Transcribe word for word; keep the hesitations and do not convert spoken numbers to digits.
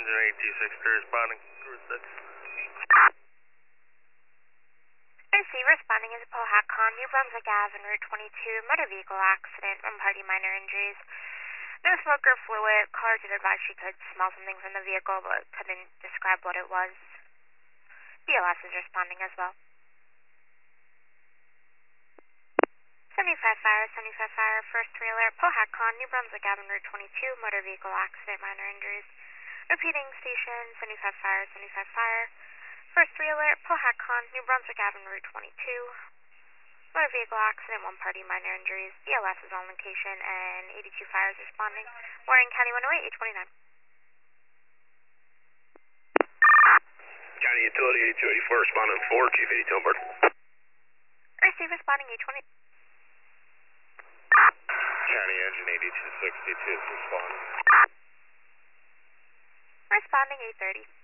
Engine eight two six three responding. Cruise six. R C responding is Pohatcon, New Brunswick Avenue, Route twenty-two, motor vehicle accident, one party minor injuries. No smoke or fluid. Caller did advise she could smell something from the vehicle, but couldn't describe what it was. B L S is responding as well. seventy-five fire, seventy-five fire, first three alert, Pohatcon, New Brunswick Avenue, Route twenty-two, motor vehicle accident, minor injuries. Repeating station, seventy-five fire, seventy-five fire, first three alert, Pohatcon, New Brunswick Avenue, Route twenty-two, motor vehicle accident, one party minor injuries. B L S is on location and eighty-two fire is responding. Warren County one oh eight, eight twenty-nine. County Utility eighty-two eighty-four responding four, Chief eighty-two on board. R C responding eight twenty. County Engine eighty-two sixty-two is responding. Responding eight thirty.